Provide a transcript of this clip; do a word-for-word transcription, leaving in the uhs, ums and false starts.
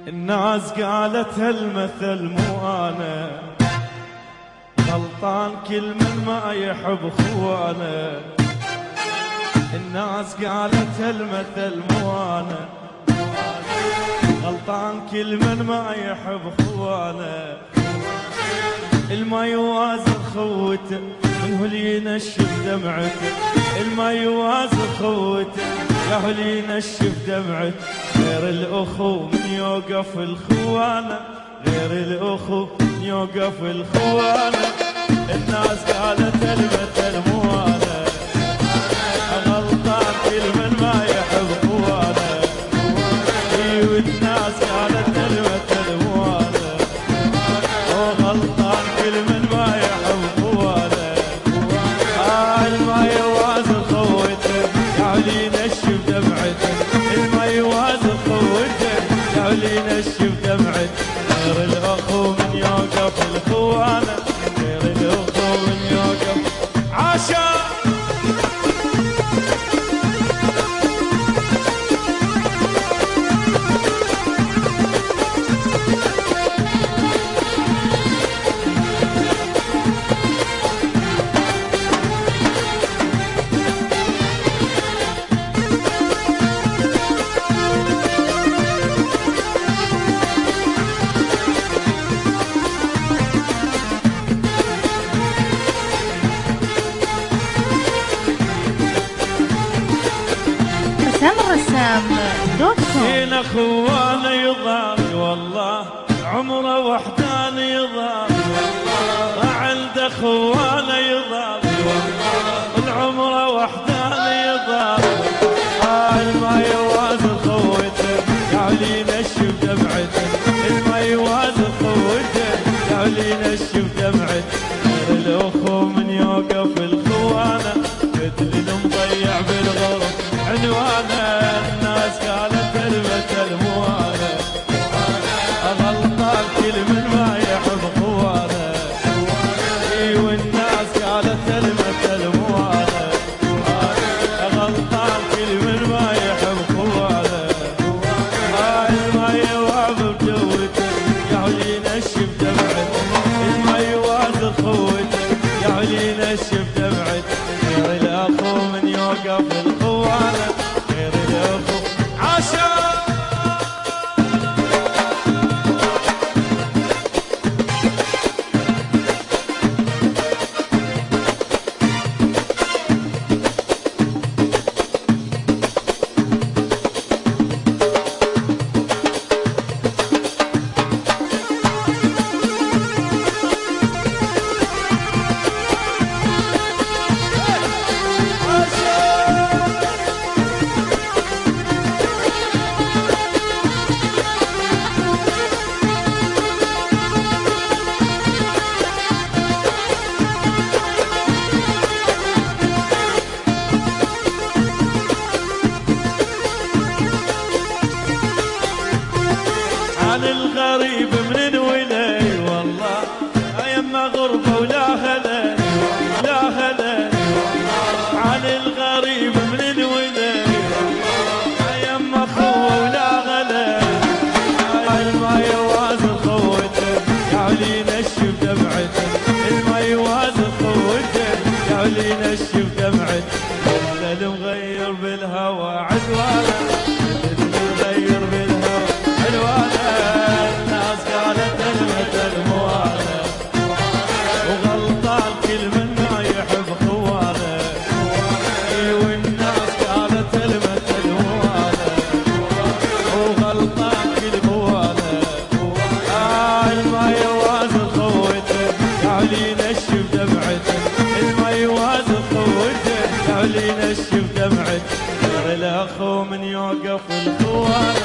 الناس قالت هالمثل مو انا، غلطان كل من ما يحب خوانه. الناس قالت هالمثل مو انا، غلطان كل من ما يحب خوانه. الما يوازن خوته منه اللي ينشف دمعته، الما يوازن خوته ياهو اللي ينشف دمعته. غير الاخو من يوقف الخوانه، غير الاخو من يوقف الخوانه. الناس قالت المثل مو انا، غلطان كل من ما يحب خوانه. ايوه الناس قالت المثل مو انا، وغلطان كل من ما يحب خوانه. آه الما يوازن خوته يا اللي ينشف دمعته، الما يوازن خوته يا اللي ينشف دمعته. غير الاخو من يوقف الخوانه، غير الاخو من يوقف عاشا. هنا خوانه يضام والله، عمره وحدان يضام والله. عنده خوانه يضام والله، العمره وحدان يضام. آه ما يوازن خوته يا اللي ينشف دمعته، الما يوازن خوته يا اللي ينشف دمعته. غير الاخو من يوقف الخوانه، مثل المضيع بالغرب عنوانه. الناس قالت المثل مو انا، غلطان كل من ما يحب خوانه. ايوه الناس قالت المثل مو انا، غلطان كل من ما يحب خوانه. هاي الما يوافق جوته يا اللي ينشف دمعته، الما يوازن خوته يا اللي ينشف دمعته. غير الاخو من يوقف الخوانه، غير الاخو عاشا. عن الغريب من ولي والله، يما غربة ولا هلا لا هلا. عن الغريب من ولي يما خوة ولا غلا. الما يوازن خوته يا اللي ينشف دمعته، الما يوازن خوته يا اللي ينشف دمعته. مثل مغير بالهوى عدوانه، مثل مغير بالهوى عدوانه. الناس قالت المثل مو انا، وغلطان كل من ما يحب خوانه. ايوه الناس قالت المثل مو انا، وغلطان كل خوانه. آه الما يوازن خوته يا اللي ينشف دمعته، الما يوازن خوته يا اللي ينشف دمعته. غير الاخو من يوقف الخوانه،